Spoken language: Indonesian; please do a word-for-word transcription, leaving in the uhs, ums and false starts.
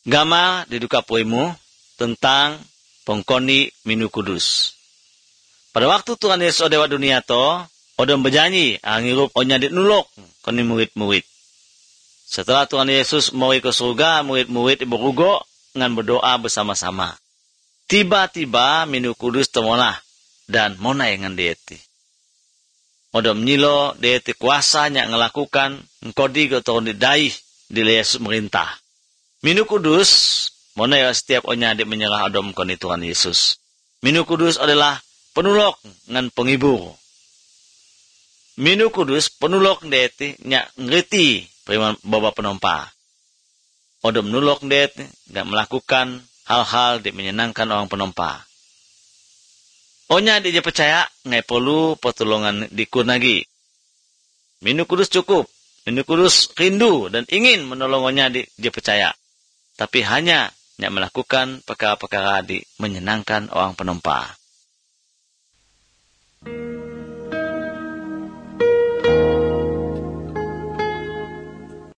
Gama diduka poimu tentang pengkoni minu kudus. Pada waktu Tuhan Yesus odewa dunia to, odom berjanji angirup onyadit nulok koni murid-murid. Setelah Tuhan Yesus mau ke surga, murid-murid berugo ngan berdoa bersama-sama. Tiba-tiba minu kudus temolah dan mona yang dieti. Odom nyilo dieti kuasanya ngelakukan ngkodi gotong didai di Yesus merintah. Minu kudus mona ya setiap onyadit menyerah odom koni Tuhan Yesus. Minu kudus adalah penulok ngan penghibur. Minu kudus penulok dieti nyak ngerti periman bapa penompa. Odom nulok dieti nggak melakukan hal-hal yang menyenangkan orang penompa. Onya dia percaya ngai perlu pertolongan dikun lagi. Minu kudus cukup. Minu kudus rindu dan ingin menolong onya dia percaya. Tapi hanya nyak melakukan perkara-perkara di menyenangkan orang penompa.